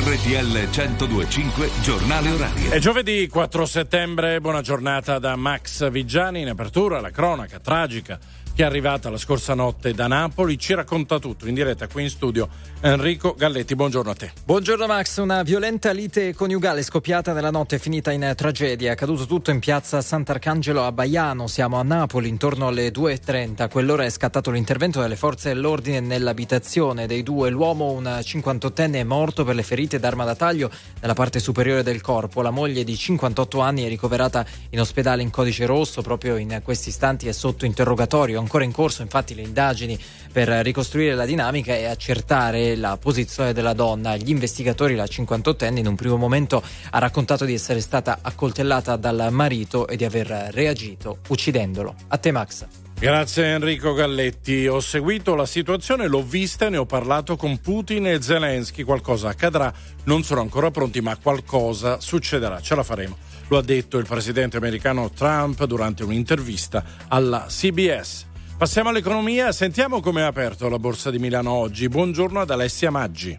RTL 102.5 Giornale Orario. È giovedì 4 settembre, buona giornata da Max Vigiani. In apertura la cronaca tragica che è arrivata la scorsa notte da Napoli. Ci racconta tutto in diretta qui in studio Enrico Galletti. Buongiorno a te. Buongiorno Max. Una violenta lite coniugale scoppiata nella notte finita in tragedia. È accaduto tutto in piazza Sant'Arcangelo a Baiano. Siamo a Napoli intorno alle 2:30. A quell'ora è scattato l'intervento delle forze dell'ordine nell'abitazione dei due. L'uomo, un 58enne, è morto per le ferite d'arma da taglio nella parte superiore del corpo. La moglie di 58 anni è ricoverata in ospedale in codice rosso. Proprio in questi istanti è sotto interrogatorio. Ancora in corso infatti le indagini per ricostruire la dinamica e accertare la posizione della donna. Gli investigatori, la 58enne, in un primo momento ha raccontato di essere stata accoltellata dal marito e di aver reagito uccidendolo. A te Max. Grazie Enrico Galletti. Ho seguito la situazione, l'ho vista e ne ho parlato con Putin e Zelensky. Qualcosa accadrà, non sono ancora pronti, ma qualcosa succederà, ce la faremo. Lo ha detto il presidente americano Trump durante un'intervista alla CBS. Passiamo all'economia, sentiamo come è aperto la Borsa di Milano oggi. Buongiorno ad Alessia Maggi.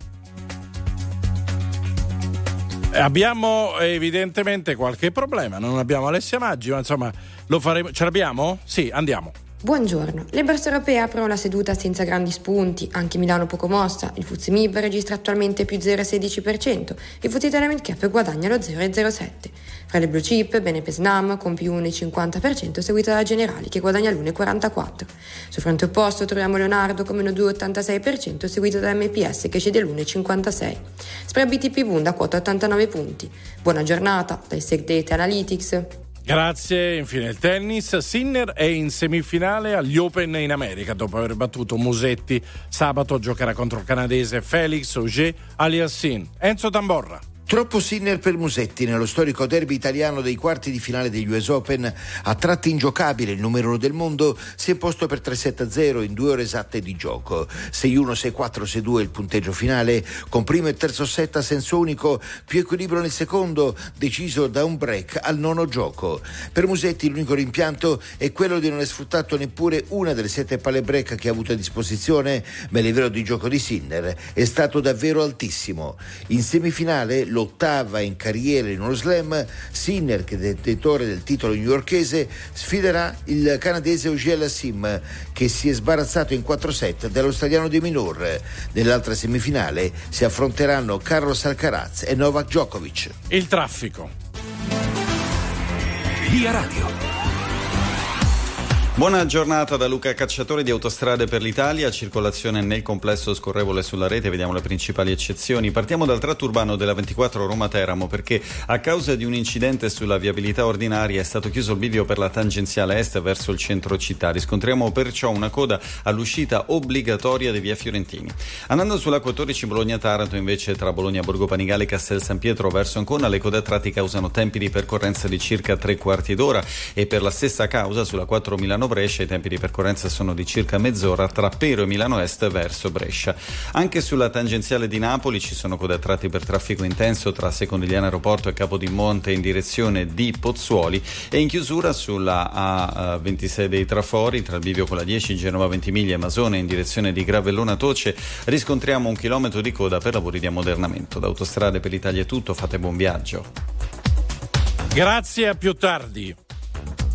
Abbiamo evidentemente qualche problema, non abbiamo Alessia Maggi, ma insomma lo faremo. Ce l'abbiamo? Sì, andiamo. Buongiorno. Le borse europee aprono la seduta senza grandi spunti, anche Milano poco mossa. Il FTSE MIB registra attualmente più 0,16%, il FTSE Italia Mid Cap guadagna lo 0,07%. Fra le blue chip, BNP Snam con più 1,50%, seguita da Generali che guadagna l'1,44%. Sul fronte opposto troviamo Leonardo con meno 2,86%, seguito da MPS che cede l'1,56%. Spread BTP Bund a quota 89 punti. Buona giornata dai Sec Data Analytics. Grazie. Infine il tennis. Sinner è in semifinale agli Open in America dopo aver battuto Musetti. Sabato giocherà contro il canadese Felix Auger-Aliassime. Enzo Tamborra. Troppo Sinner per Musetti nello storico derby italiano dei quarti di finale degli US Open. A tratti ingiocabile, il numero 1 del mondo si è posto per 3-7-0 in 2 ore esatte di gioco. 6-1, 6-4, 6-2 il punteggio finale, con primo e terzo set a senso unico, più equilibrio nel secondo, deciso da un break al nono gioco. Per Musetti l'unico rimpianto è quello di non aver sfruttato neppure una delle 7 palle break che ha avuto a disposizione, ma il livello di gioco di Sinner è stato davvero altissimo. In semifinale, l'ottava in carriera in uno slam, Sinner, che è detentore del titolo newyorkese, sfiderà il canadese Auger-Aliassime, che si è sbarazzato in 4 set dall'australiano De Minaur. Nell'altra semifinale si affronteranno Carlos Alcaraz e Novak Djokovic. Il traffico. Via Radio. Buona giornata da Luca Cacciatore di Autostrade per l'Italia. Circolazione nel complesso scorrevole sulla rete, vediamo le principali eccezioni. Partiamo dal tratto urbano della 24 Roma-Teramo, perché a causa di un incidente sulla viabilità ordinaria è stato chiuso il bivio per la tangenziale est verso il centro città. Riscontriamo perciò una coda all'uscita obbligatoria di via Fiorentini. Andando sulla 14 Bologna-Taranto, invece, tra Bologna, Borgo Panigale e Castel San Pietro verso Ancona, le code a tratti causano tempi di percorrenza di circa 3/4 d'ora, e per la stessa causa sulla 4 Milano-Brescia i tempi di percorrenza sono di circa mezz'ora tra Pero e Milano Est verso Brescia. Anche sulla tangenziale di Napoli ci sono code a tratti per traffico intenso tra Secondigliano Aeroporto e Capodimonte in direzione di Pozzuoli, e in chiusura sulla A26 dei Trafori tra il bivio con la 10 Genova Ventimiglia e Masone in direzione di Gravellona Toce riscontriamo 1 chilometro di coda per lavori di ammodernamento. Da Autostrade per l'Italia è tutto, fate buon viaggio. Grazie, a più tardi.